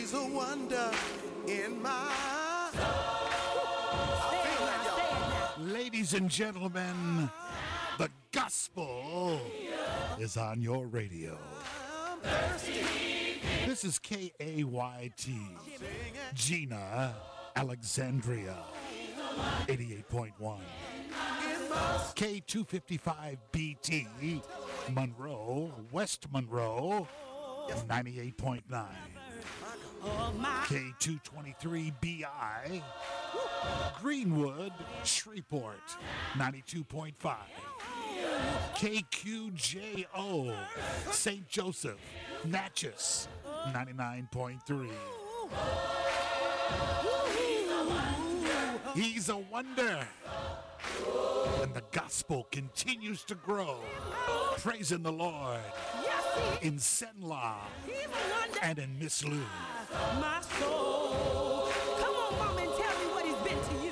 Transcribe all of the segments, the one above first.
He's a wonder in my soul. Ladies and gentlemen, the gospel is on your radio. This is KAYT, Gina, Alexandria, 88.1. K255BT, Monroe, West Monroe, 98.9. K223BI, Greenwood, Shreveport, 92.5. KQJO, St. Joseph, Natchez, 99.3. He's a wonder. And the gospel continues to grow. Praising the Lord in Senla and in Miss Lou. My soul. Come on, Mom, and tell me what he's been to you.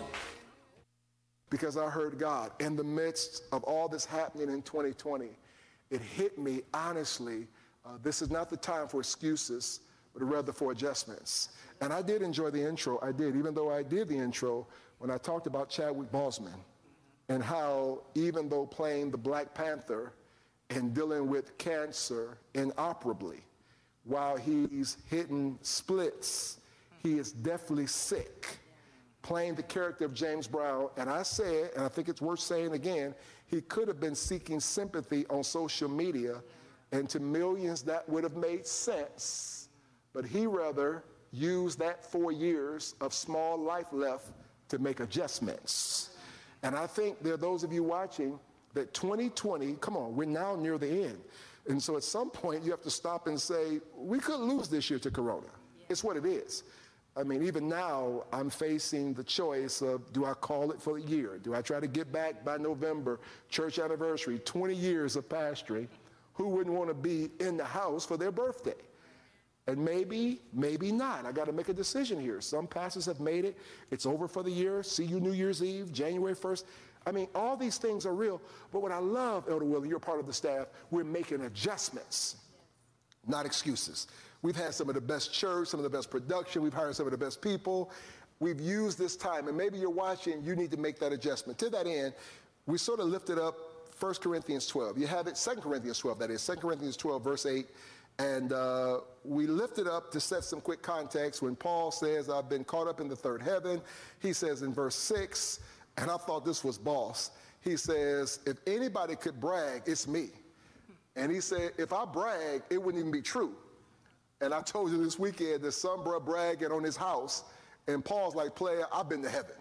Because I heard God in the midst of all this happening in 2020. It hit me, honestly, this is not the time for excuses, but rather for adjustments. And I did enjoy the intro. I did, even though I did the intro when I talked about Chadwick Boseman and how even though playing the Black Panther and dealing with cancer inoperably, while he's hitting splits, he is definitely sick. Playing the character of James Brown, and I said, and I think it's worth saying again, he could have been seeking sympathy on social media, and to millions that would have made sense, but he rather used that 4 years of small life left to make adjustments. And I think there are those of you watching that 2020, come on, we're now near the end. And so at some point you have to stop and say, we could lose this year to Corona. It's what it is. I mean, even now I'm facing the choice of, do I call it for the year? Do I try to get back by November, church anniversary, 20 years of pastoring? Who wouldn't want to be in the house for their birthday? And maybe not. I got to make a decision here. Some pastors have made it. It's over for the year. See you New Year's Eve, January 1st. I mean, all these things are real. But what I love, Elder Willie, you're part of the staff, we're making adjustments, not excuses. We've had some of the best church, some of the best production. We've hired some of the best people. We've used this time. And maybe you're watching, you need to make that adjustment. To that end, we sort of lifted up 1 Corinthians 12. You have it, 2 Corinthians 12, that is, 2 Corinthians 12, verse 8. And we lift it up to set some quick context. When Paul says, I've been caught up in the third heaven, he says in verse 6, and I thought this was boss, he says, if anybody could brag, it's me. And he said, if I brag, it wouldn't even be true. And I told you this weekend that some bro bragging on his house, and Paul's like, player, I've been to heaven.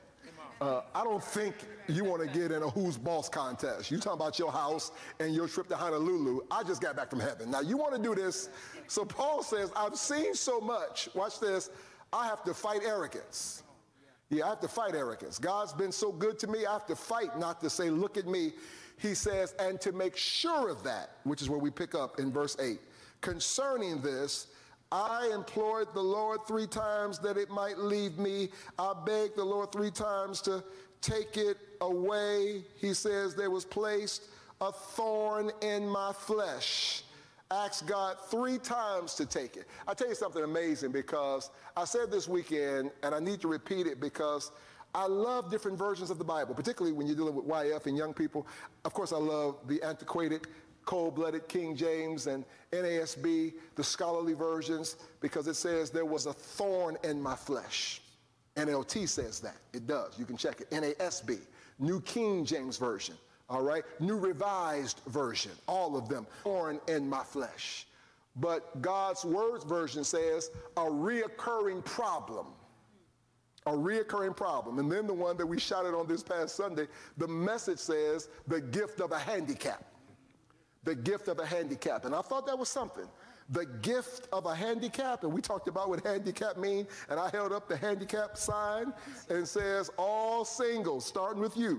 I don't think you want to get in a who's boss contest. You talking about your house and your trip to Honolulu. I just got back from heaven. Now you want to do this. So Paul says, I've seen so much. Watch this. I have to fight arrogance. Yeah, I have to fight arrogance. God's been so good to me. I have to fight not to say, look at me. He says, and to make sure of that, which is where we pick up in verse 8. Concerning this, I implored the Lord 3 times that it might leave me. I begged the Lord 3 times to take it away. He says there was placed a thorn in my flesh. Asked God 3 times to take it. I'll tell you something amazing, because I said this weekend, and I need to repeat it because I love different versions of the Bible, particularly when you're dealing with YF and young people. Of course, I love the antiquated, cold-blooded King James and NASB, the scholarly versions, because it says there was a thorn in my flesh. NLT says that. It does. You can check it. NASB, New King James Version. All right? New Revised Version. All of them. Thorn in my flesh. But God's Word version says a reoccurring problem. A reoccurring problem. And then the one that we shouted on this past Sunday, the Message says the gift of a handicap. The gift of a handicap. And I thought that was something. The gift of a handicap. And we talked about what handicap mean. And I held up the handicap sign and says, all singles, starting with you.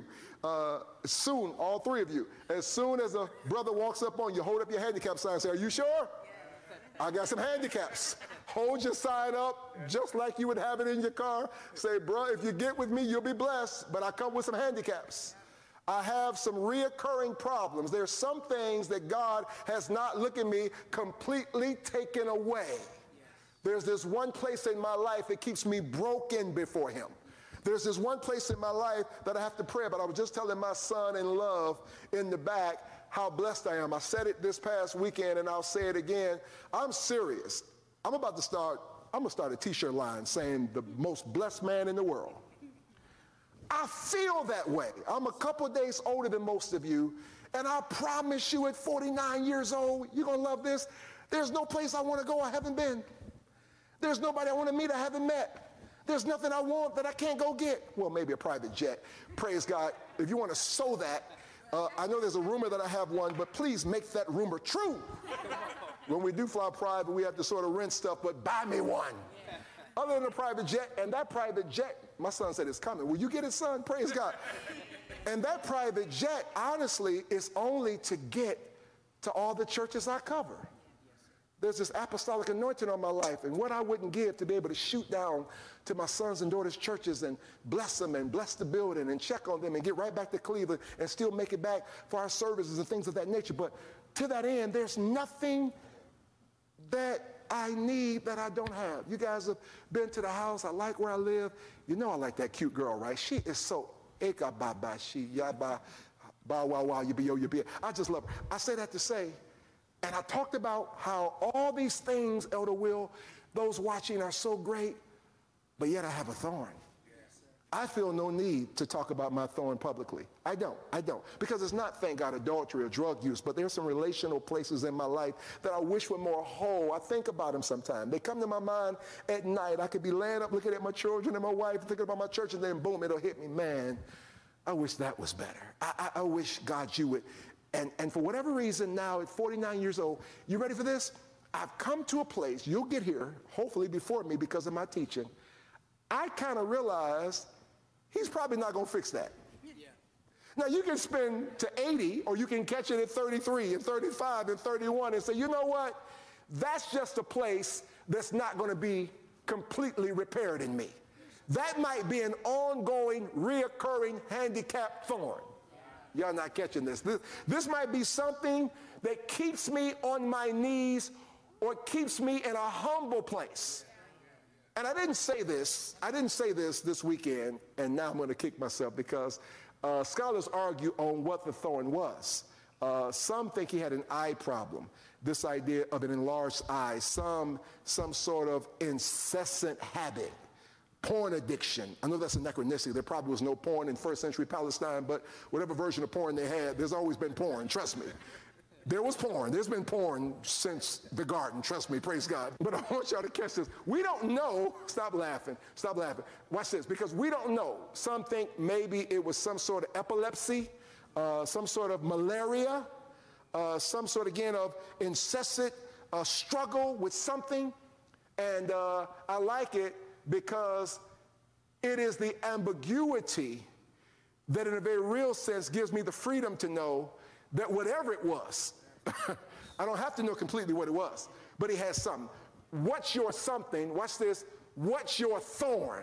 Soon, all 3 of you. As soon as a brother walks up on you, hold up your handicap sign and say, are you sure? I got some handicaps. Hold your sign up just like you would have it in your car. Say, bro, if you get with me, you'll be blessed. But I come with some handicaps. I have some reoccurring problems. There's some things that God has not, look at me, completely taken away. There's this one place in my life that keeps me broken before him. There's this one place in my life that I have to pray about. I was just telling my son in love in the back how blessed I am. I said it this past weekend, and I'll say it again. I'm serious. I'm going to start a t-shirt line saying the most blessed man in the world. I feel that way. I'm a couple days older than most of you, and I promise you at 49 years old, you're going to love this. There's no place I want to go I haven't been. There's nobody I want to meet I haven't met. There's nothing I want that I can't go get. Well, maybe a private jet. Praise God. If you want to sow that, I know there's a rumor that I have one, but please make that rumor true. When we do fly private, we have to sort of rent stuff, but buy me one. Other than a private jet, and that private jet, my son said it's coming. Will you get it, son? Praise God. And that private jet, honestly, is only to get to all the churches I cover. There's this apostolic anointing on my life, and what I wouldn't give to be able to shoot down to my sons and daughters' churches and bless them and bless the building and check on them and get right back to Cleveland and still make it back for our services and things of that nature. But to that end, there's nothing that I need that I don't have. You guys have been to the house. I like where I live. You know I like that cute girl, right? She is so eka baba she yaba ba wa wa yibi. I just love her. I say that to say, and I talked about how all these things, Elder Will, those watching are so great, but yet I have a thorn. I feel no need to talk about my thorn publicly. I don't. Because it's not, thank God, adultery or drug use, but there's some relational places in my life that I wish were more whole. I think about them sometimes. They come to my mind at night. I could be laying up looking at my children and my wife, thinking about my church, and then boom, it'll hit me. Man, I wish that was better. I wish, God, you would. And for whatever reason now at 49 years old, you ready for this? I've come to a place, you'll get here, hopefully before me because of my teaching. I kind of realized he's probably not going to fix that. Yeah. Now, you can spend to 80, or you can catch it at 33 and 35 and 31 and say, you know what? That's just a place that's not going to be completely repaired in me. That might be an ongoing, reoccurring handicap thorn. Y'all not catching this. This might be something that keeps me on my knees or keeps me in a humble place. And I didn't say this this weekend, and now I'm going to kick myself because scholars argue on what the thorn was. Some think he had an eye problem, this idea of an enlarged eye, some sort of incessant habit, porn addiction. I know that's anachronistic. There probably was no porn in first century Palestine, but whatever version of porn they had, there's always been porn, trust me. There was porn. There's been porn since the garden. Trust me. Praise God. But I want y'all to catch this. We don't know. Stop laughing. Stop laughing. Watch this. Because we don't know. Some think maybe it was some sort of epilepsy, some sort of malaria, some sort, again, of incessant struggle with something. And I like it because it is the ambiguity that in a very real sense gives me the freedom to know that whatever it was, I don't have to know completely what it was, but he has something. What's your something? Watch this. What's your thorn?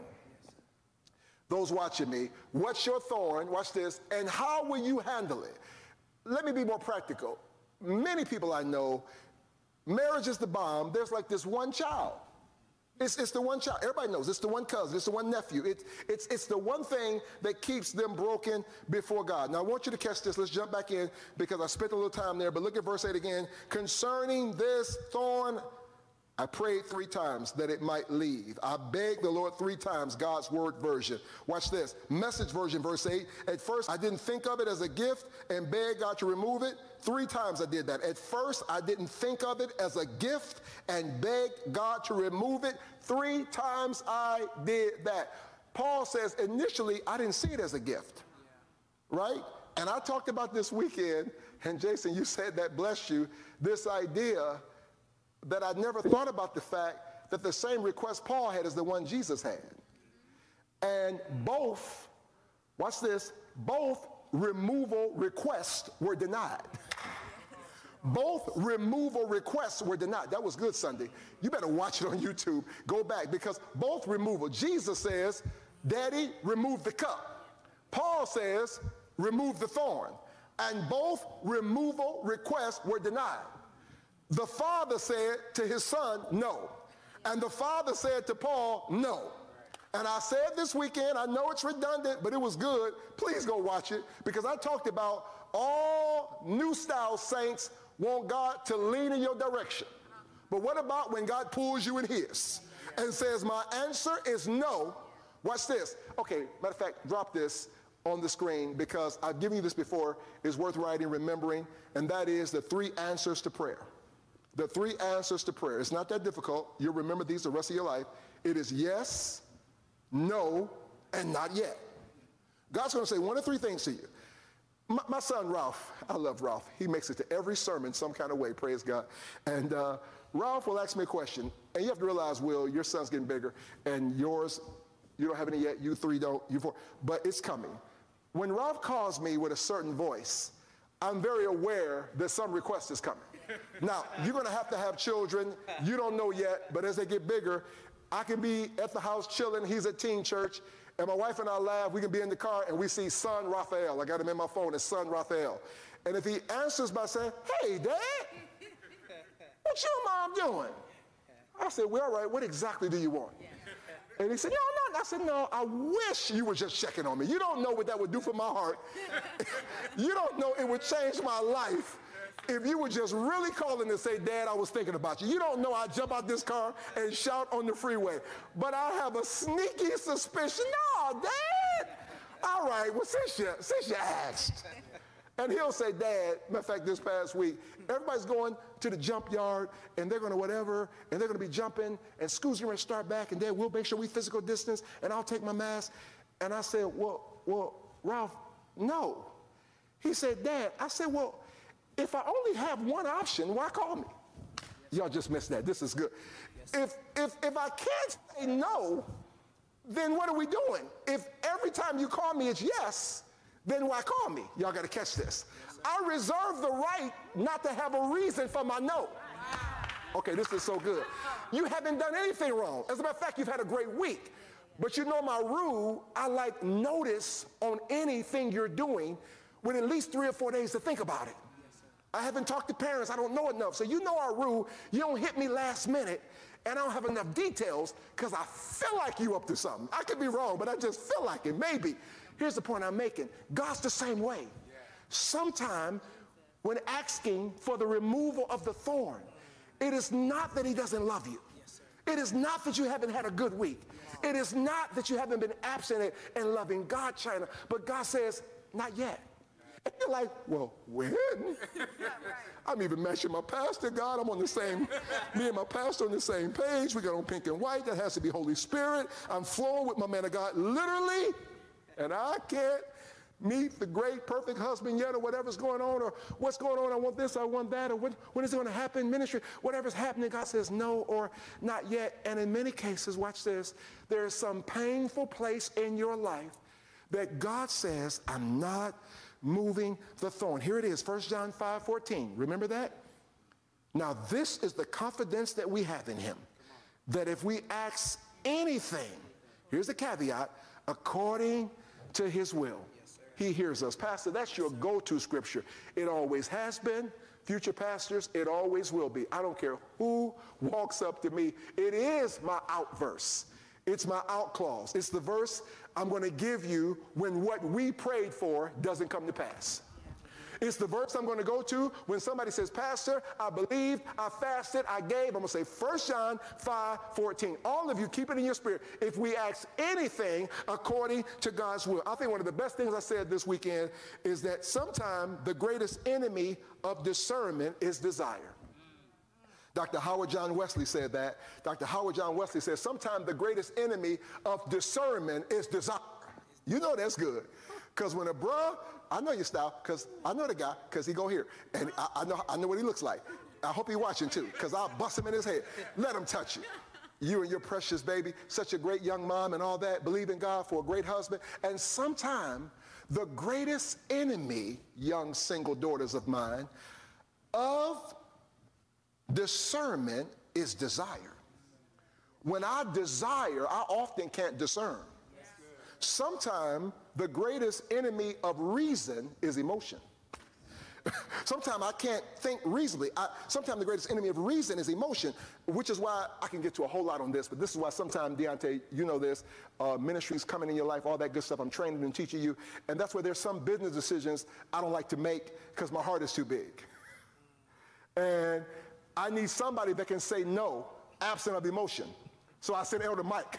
Those watching me, what's your thorn? Watch this. And how will you handle it? Let me be more practical. Many people I know, marriage is the bomb. There's like this one child. It's the one child. Everybody knows. It's the one cousin. It's the one nephew. It's the one thing that keeps them broken before God. Now, I want you to catch this. Let's jump back in because I spent a little time there. But look at verse 8 again. Concerning this thorn, I prayed 3 times that it might leave. I begged the Lord 3 times, God's word version. Watch this. Message version, verse 8. At first, I didn't think of it as a gift and begged God to remove it. 3 times I did that. At first, I didn't think of it as a gift and begged God to remove it. 3 times I did that. Paul says, initially, I didn't see it as a gift, right? And I talked about this weekend, and Jason, you said that, bless you, this idea that I'd never thought about the fact that the same request Paul had is the one Jesus had. And both, watch this, both removal requests were denied. Both removal requests were denied. That was good Sunday. You better watch it on YouTube. Go back because both removal. Jesus says, Daddy, remove the cup. Paul says, remove the thorn. And both removal requests were denied. The father said to his son, no. And the Father said to Paul, no. And I said this weekend, I know it's redundant, but it was good. Please go watch it, because I talked about all new style saints want God to lean in your direction. But what about when God pulls you in his and says, my answer is no? Watch this. Okay, matter of fact, drop this on the screen, because I've given you this before. It's worth writing, remembering, and that is the 3 answers to prayer. The 3 answers to prayer. It's not that difficult. You'll remember these the rest of your life. It is yes, no, and not yet. God's going to say 1 of 3 things to you. My son Ralph, I love Ralph. He makes it to every sermon some kind of way, praise God. And Ralph will ask me a question. And you have to realize, Will, your son's getting bigger, and yours, you don't have any yet, you 3 don't, you 4, but it's coming. When Ralph calls me with a certain voice, I'm very aware that some request is coming. Now, you're going to have children. You don't know yet, but as they get bigger, I can be at the house chilling. He's at teen church, and my wife and I laugh. We can be in the car, and we see son Raphael. I got him in my phone as son Raphael. And if he answers by saying, hey, Dad, what your mom doing? I said, well, all right, what exactly do you want? And he said, no, no. I said, no, I wish you were just checking on me. You don't know what that would do for my heart. You don't know it would change my life if you were just really calling to say, Dad, I was thinking about you. You don't know I jump out this car and shout on the freeway. But I have a sneaky suspicion. No, Dad. All right, well, since you asked. And he'll say, Dad, matter of fact, this past week, everybody's going to the jump yard, and they're going to whatever, and they're going to be jumping, and school's going to start back, and Dad, we'll make sure we physical distance, and I'll take my mask. And I said, well, Ralph, no. He said, Dad, I said, well, if I only have one option, why call me? Y'all just missed that. This is good. If I can't say no, then what are we doing? If every time you call me it's yes, then why call me? Y'all got to catch this. I reserve the right not to have a reason for my no. Okay, this is so good. You haven't done anything wrong. As a matter of fact, you've had a great week. But you know my rule, I like notice on anything you're doing with at least 3 or 4 days to think about it. I haven't talked to parents. I don't know enough. So you know our rule. You don't hit me last minute, and I don't have enough details because I feel like you up to something. I could be wrong, but I just feel like it, maybe. Here's the point I'm making. God's the same way. Sometime when asking for the removal of the thorn, it is not that he doesn't love you. It is not that you haven't had a good week. It is not that you haven't been absent and loving God, China. But God says, not yet. And you're like, well, when? I'm even matching my pastor, God. I'm on the same, me and my pastor on the same page. We got on pink and white. That has to be Holy Spirit. I'm flowing with my man of God, literally. And I can't meet the great, perfect husband yet, or whatever's going on, or what's going on, I want this, I want that, or when is it going to happen, ministry, whatever's happening, God says no or not yet. And in many cases, watch this, there is some painful place in your life that God says, I'm not moving the thorn. Here it is, 1 John 5:14. Remember that? Now this is the confidence that we have in him, that if we ask anything, here's the caveat, according to his will, he hears us. Pastor, that's your go-to scripture. It always has been. Future pastors, it always will be. I don't care who walks up to me. It is my out verse. It's my out clause. It's the verse I'm going to give you when what we prayed for doesn't come to pass. It's the verse I'm going to go to when somebody says, Pastor, I believed, I fasted, I gave. I'm going to say 1 John 5:14. All of you, keep it in your spirit. If we ask anything according to God's will. I think one of the best things I said this weekend is that sometimes the greatest enemy of discernment is desire. Dr. Howard John Wesley said that. Dr. Howard John Wesley said sometimes the greatest enemy of discernment is desire. You know that's good. Because when a bruh, I know your style, because I know the guy, because he go here. And I know what he looks like. I hope he's watching too, because I'll bust him in his head. Let him touch you. You and your precious baby, such a great young mom and all that, believe in God for a great husband. And sometime the greatest enemy, young single daughters of mine, of discernment is desire. When I desire, I often can't discern. Sometimes the greatest enemy of reason is emotion. Sometimes I can't think reasonably. Sometimes the greatest enemy of reason is emotion, which is why I can get to a whole lot on this, but this is why sometimes, Deontay, you know this, ministries coming in your life, all that good stuff, I'm training and teaching you, and that's where there's some business decisions I don't like to make because my heart is too big. And I need somebody that can say no, absent of emotion. So I sent Elder Mike,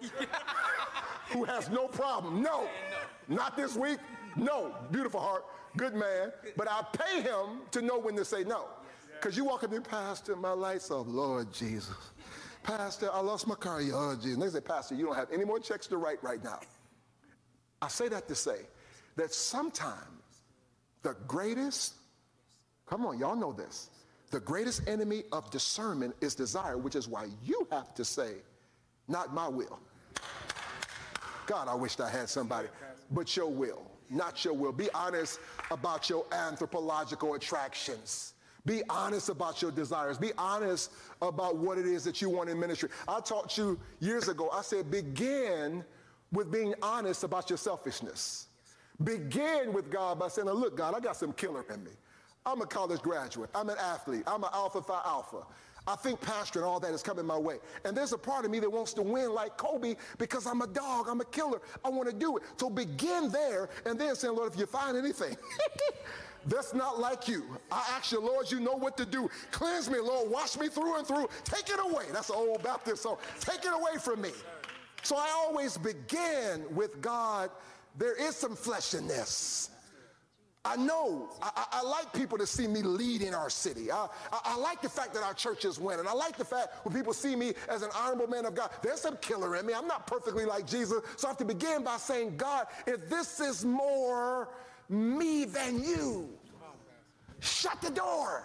who has no problem. No, not this week. No, beautiful heart, good man. But I pay him to know when to say no. Because you walk up to me, Pastor, my lights off, Lord Jesus. Pastor, I lost my car, Lord Jesus. And they say, Pastor, you don't have any more checks to write right now. I say that to say that sometimes the greatest, come on, y'all know this, the greatest enemy of discernment is desire, which is why you have to say, not my will. God, I wished I had somebody, but your will. Not your will. Be honest about your anthropological attractions. Be honest about your desires. Be honest about what it is that you want in ministry. I taught you years ago, I said, begin with being honest about your selfishness. Begin with God by saying, look, God, I got some killer in me. I'm a college graduate. I'm an athlete. I'm an Alpha Phi Alpha. I think pastor and all that is coming my way. And there's a part of me that wants to win like Kobe because I'm a dog, I'm a killer. I want to do it. So begin there and then say, Lord, if you find anything that's not like you, I ask you, Lord, you know what to do. Cleanse me, Lord. Wash me through and through. Take it away. That's an old Baptist song. Take it away from me. So I always begin with God. There is some flesh in this. I know, I like people to see me lead in our city. I like the fact that our church is winning. I like the fact when people see me as an honorable man of God. There's some killer in me. I'm not perfectly like Jesus. So I have to begin by saying, God, if this is more me than you, shut the door.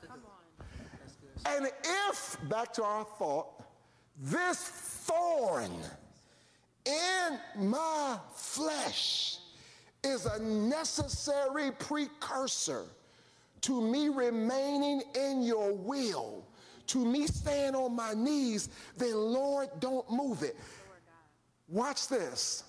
And if, back to our thought, this thorn in my flesh is a necessary precursor to me remaining in your will, to me staying on my knees, then Lord, don't move it. Watch this.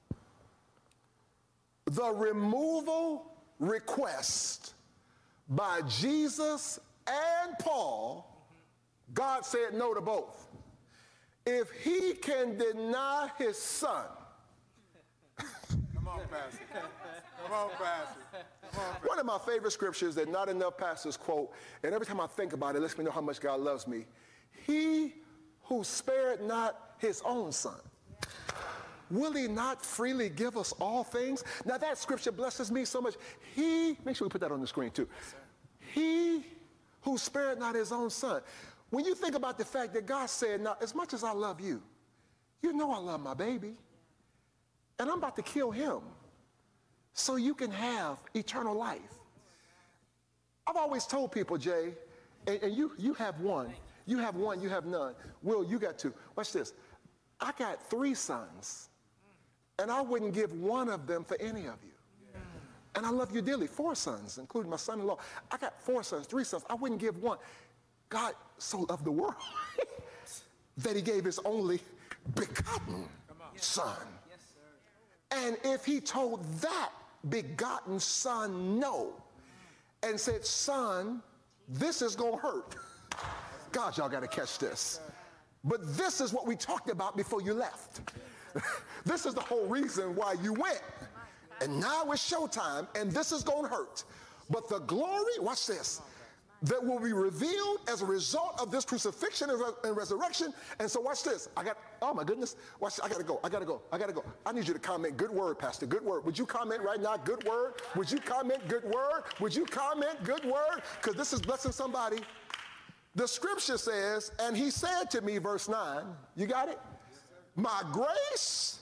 The removal request by Jesus and Paul, God said no to both. If he can deny his son, Come on, Pastor. Come on, Pastor. Come on, Pastor. One of my favorite scriptures that not enough pastors quote, and every time I think about it, it lets me know how much God loves me. He who spared not his own son, will he not freely give us all things? Now that scripture blesses me so much. Make sure we put that on the screen too. He who spared not his own son. When you think about the fact that God said, now as much as I love you, you know I love my baby. And I'm about to kill him so you can have eternal life. I've always told people, Jay, and you have one, you have none. Will, you got two. Watch this. I got 3 sons, and I wouldn't give one of them for any of you. And I love you dearly. 4 sons, including my son-in-law. I got 4 sons, 3 sons. I wouldn't give one. God so loved the world that he gave his only begotten son. And if he told that begotten son no and said, son, this is going to hurt. God, y'all got to catch this. But this is what we talked about before you left. This is the whole reason why you went. And now it's showtime, and this is going to hurt. But the glory, watch this, that will be revealed as a result of this crucifixion and resurrection. And so watch this. Oh my goodness. Watch this. I gotta go. I need you to comment, good word, Pastor, good word. Would you comment right now, good word? Would you comment, good word? Would you comment, good word? Because this is blessing somebody. The scripture says, and he said to me, verse 9, you got it? My grace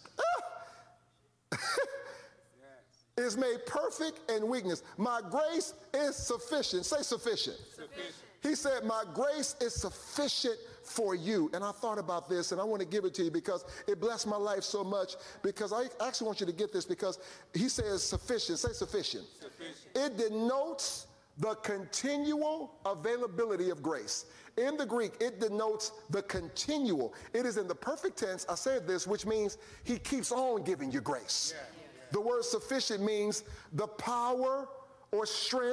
is made perfect in weakness. My grace is sufficient. Say sufficient. He said, my grace is sufficient for you. And I thought about this, and I want to give it to you because it blessed my life so much, because I actually want you to get this, because he says sufficient. Say sufficient. It denotes the continual availability of grace. In the Greek, it denotes the continual. It is in the perfect tense. I said this, which means he keeps on giving you grace. The word sufficient means the power or strength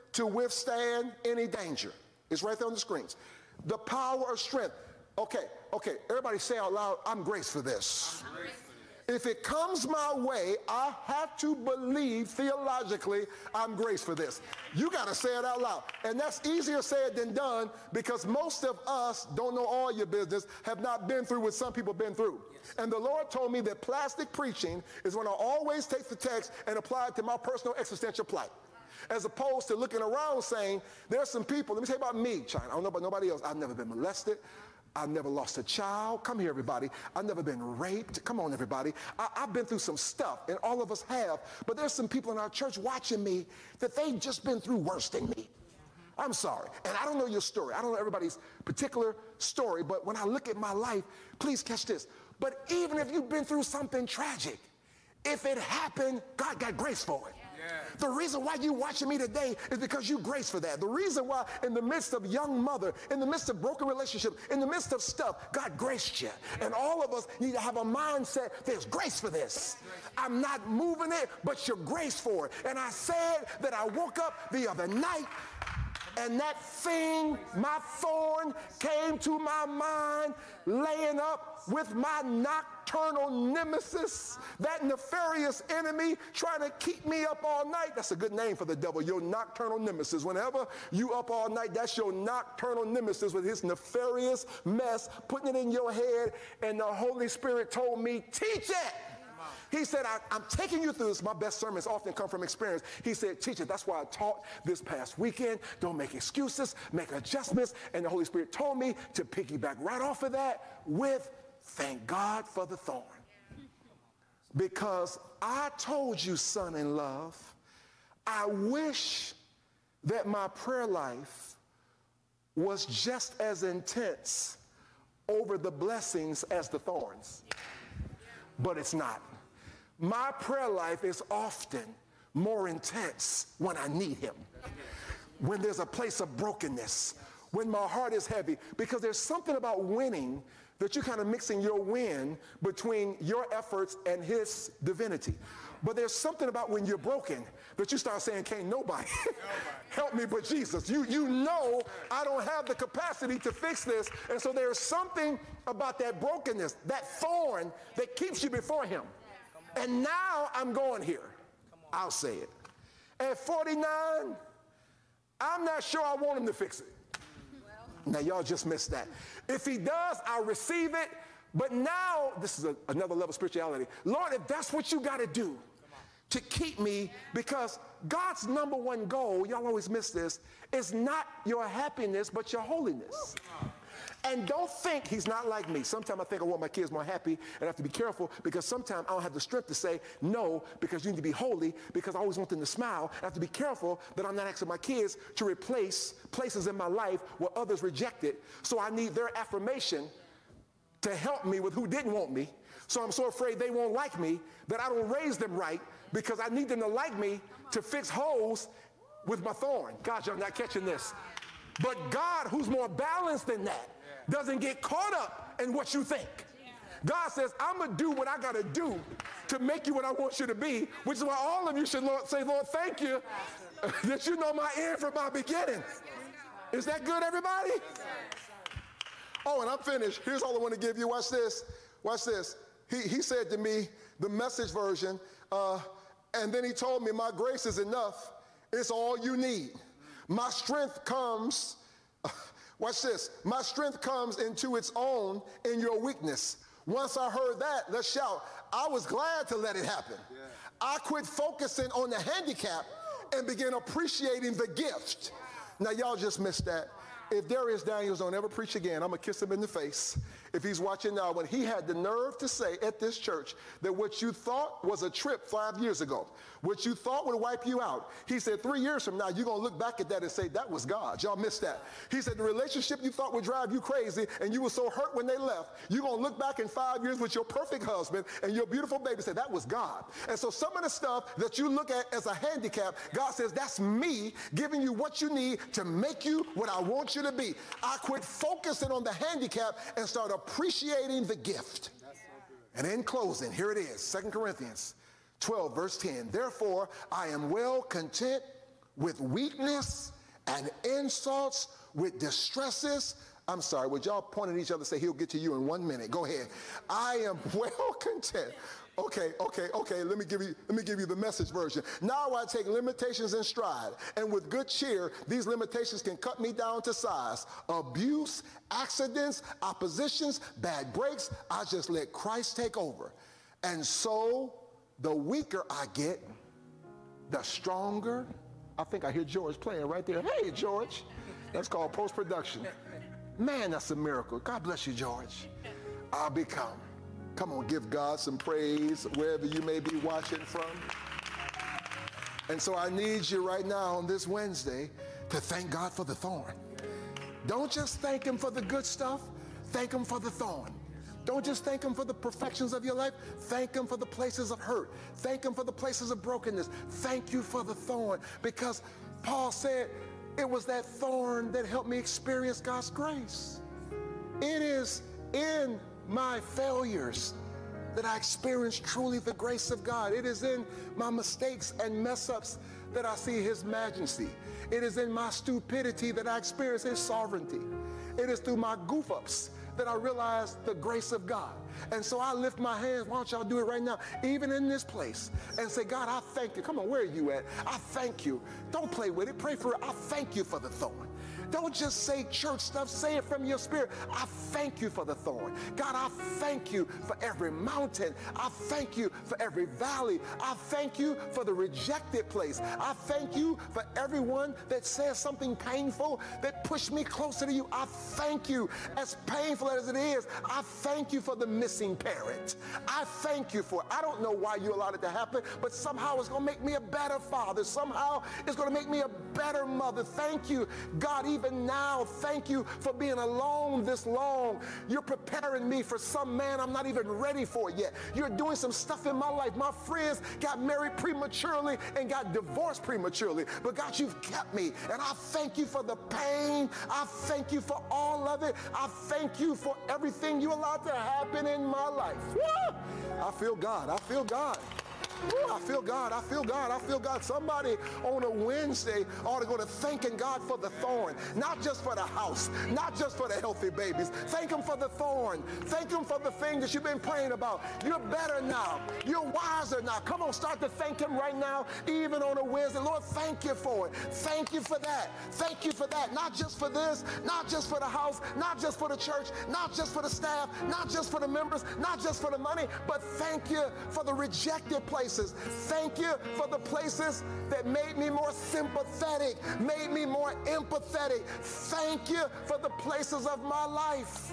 to withstand any danger. It's right there on the screens. The power of strength. Okay, everybody say out loud, I'm graced for this. If it comes my way, I have to believe theologically I'm graced for this. You got to say it out loud. And that's easier said than done, because most of us don't know all your business, have not been through what some people have been through. And the Lord told me that plastic preaching is when I always take the text and apply it to my personal existential plight, as opposed to looking around saying, there's some people, let me tell you about me, China. I don't know about nobody else. I've never been molested. I've never lost a child. Come here, everybody. I've never been raped. Come on, everybody. I've been through some stuff, and all of us have. But there's some people in our church watching me that they've just been through worse than me. I'm sorry. And I don't know your story. I don't know everybody's particular story. But when I look at my life, please catch this. But even if you've been through something tragic, if it happened, God got grace for it. The reason why you're watching me today is because you grace for that. The reason why in the midst of young mother, in the midst of broken relationships, in the midst of stuff, God graced you. And all of us need to have a mindset, there's grace for this. I'm not moving it, but you're grace for it. And I said that I woke up the other night, and that thing, my thorn, came to my mind, laying up with my nocturnal nemesis, that nefarious enemy trying to keep me up all night. That's a good name for the devil, your nocturnal nemesis. Whenever you up all night, that's your nocturnal nemesis with his nefarious mess, putting it in your head. And the Holy Spirit told me, teach it. He said, I'm taking you through this. My best sermons often come from experience. He said, teach it. That's why I taught this past weekend. Don't make excuses, make adjustments. And the Holy Spirit told me to piggyback right off of that with thank God for the thorn. Because I told you, son in love, I wish that my prayer life was just as intense over the blessings as the thorns. But it's not. My prayer life is often more intense when I need him, when there's a place of brokenness, when my heart is heavy, because there's something about winning that you're kind of mixing your win between your efforts and his divinity. But there's something about when you're broken that you start saying, can't nobody help me but Jesus. You know I don't have the capacity to fix this. And so there's something about that brokenness, that thorn that keeps you before him. And now I'm going here. I'll say it. At 49, I'm not sure I want him to fix it. Now, y'all just missed that. If he does, I'll receive it. But now, this is another level of spirituality. Lord, if that's what you got to do to keep me, because God's number one goal, y'all always miss this, is not your happiness, but your holiness. And don't think he's not like me. Sometimes I think I want my kids more happy, and I have to be careful because sometimes I don't have the strength to say no because you need to be holy, because I always want them to smile. I have to be careful that I'm not asking my kids to replace places in my life where others rejected. So I need their affirmation to help me with who didn't want me. So I'm so afraid they won't like me that I don't raise them right, because I need them to like me to fix holes with my thorn. God, you're not catching this. But God, who's more balanced than that, doesn't get caught up in what you think. God says, I'm going to do what I got to do to make you what I want you to be, which is why all of you should say, Lord, thank you that you know my end from my beginning. Is that good, everybody? Oh, and I'm finished. Here's all I want to give you. Watch this. Watch this. He said to me, the Message version, and then he told me, my grace is enough. It's all you need. My strength comes, watch this, my strength comes into its own in your weakness. Once I heard that, let's shout, I was glad to let it happen. Yeah. I quit focusing on the handicap and began appreciating the gift. Now, y'all just missed that. If Darius Daniels don't ever preach again, I'm going to kiss him in the face. If he's watching now, when he had the nerve to say at this church that what you thought was a trip 5 years ago, what you thought would wipe you out, he said 3 years from now, you're going to look back at that and say, that was God. Y'all missed that. He said the relationship you thought would drive you crazy and you were so hurt when they left, you're going to look back in 5 years with your perfect husband and your beautiful baby and say, that was God. And so some of the stuff that you look at as a handicap, God says, that's me giving you what you need to make you what I want you to be. I quit focusing on the handicap and start appreciating the gift. And in closing, here it is, 2 Corinthians 12, verse 10. Therefore, I am well content with weakness and insults, with distresses. I'm sorry, would y'all point at each other and say, he'll get to you in 1 minute? Go ahead. I am well content. Okay, let me give you the Message version. Now I take limitations in stride, and with good cheer, these limitations can cut me down to size. Abuse, accidents, oppositions, bad breaks, I just let Christ take over. And so, the weaker I get, the stronger. I think I hear George playing right there. Hey, George. That's called post-production. Man, that's a miracle. God bless you, George. I'll become. Come on, give God some praise wherever you may be watching from. And so I need you right now on this Wednesday to thank God for the thorn. Don't just thank him for the good stuff. Thank him for the thorn. Don't just thank him for the perfections of your life. Thank him for the places of hurt. Thank him for the places of brokenness. Thank you for the thorn, because Paul said it was that thorn that helped me experience God's grace. It is in my failures that I experience truly the grace of God. It is in my mistakes and mess-ups that I see his majesty. It is in my stupidity that I experience his sovereignty. It is through my goof-ups that I realize the grace of God. And so I lift my hands. Why don't y'all do it right now, even in this place, and say, God, I thank you. Come on, where are you at? I thank you. Don't play with it. Pray for it. I thank you for the thorn. Don't just say church stuff. Say it from your spirit. I thank you for the thorn. God, I thank you for every mountain. I thank you for every valley. I thank you for the rejected place. I thank you for everyone that says something painful that pushed me closer to you. I thank you. As painful as it is, I thank you for the missing parent. I thank you for it. I don't know why you allowed it to happen, but somehow it's going to make me a better father. Somehow it's going to make me a better mother. Thank you, God. Even now, thank you for being alone this long. You're preparing me for some man I'm not even ready for yet. You're doing some stuff in my life. My friends got married prematurely and got divorced prematurely. But God, you've kept me. And I thank you for the pain. I thank you for all of it. I thank you for everything you allowed to happen in my life. Woo! I feel God. I feel God. Ooh, I feel God. I feel God. I feel God. Somebody on a Wednesday ought to go to thanking God for the thorn, not just for the house, not just for the healthy babies. Thank him for the thorn. Thank him for the thing that you've been praying about. You're better now. You're wiser now. Come on, start to thank him right now, even on a Wednesday. Lord, thank you for it. Thank you for that. Thank you for that. Not just for this, not just for the house, not just for the church, not just for the staff, not just for the members, not just for the money, but thank you for the rejected places. Thank you for the places that made me more sympathetic, made me more empathetic. Thank you for the places of my life.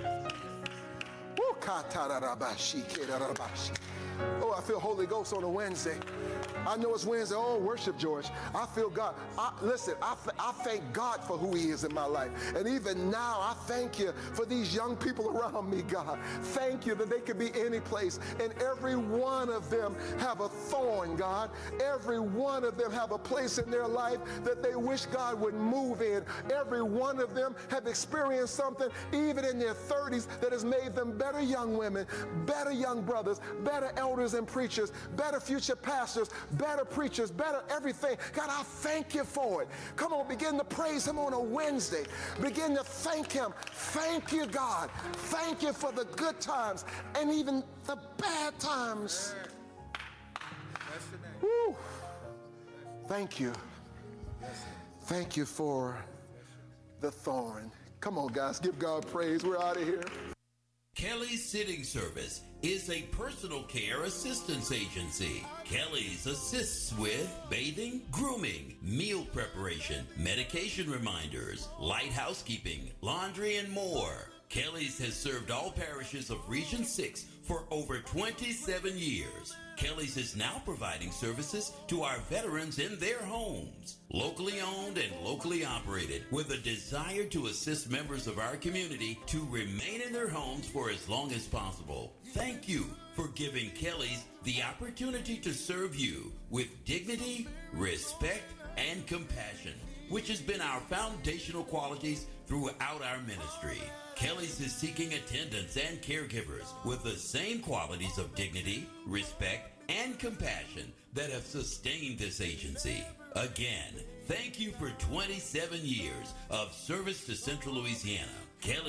Oh, I feel Holy Ghost on a Wednesday. I know it's Wednesday. Oh, worship, George. I feel God. Listen, I thank God for who he is in my life. And even now, I thank you for these young people around me, God. Thank you that they could be any place. And every one of them have a thorn, God. Every one of them have a place in their life that they wish God would move in. Every one of them have experienced something, even in their 30s, that has made them better young women, better young brothers, better elders and preachers, better future pastors, better preachers, better everything. God, I thank you for it. Come on, begin to praise him on a Wednesday. Begin to thank him. Thank you, God. Thank you for the good times and even the bad times. Woo. Thank you. Thank you for the thorn. Come on, guys, give God praise. We're out of here. Kelly's Sitting Service is a personal care assistance agency. Kelly's assists with bathing, grooming, meal preparation, medication reminders, light housekeeping, laundry, and more. Kelly's has served all parishes of Region 6 for over 27 years. Kelly's is now providing services to our veterans in their homes. Locally owned and locally operated, with a desire to assist members of our community to remain in their homes for as long as possible. Thank you for giving Kelly's the opportunity to serve you with dignity, respect, and compassion, which has been our foundational qualities throughout our ministry. Kelly's is seeking attendants and caregivers with the same qualities of dignity, respect, and compassion that have sustained this agency. Again, thank you for 27 years of service to Central Louisiana. Kelly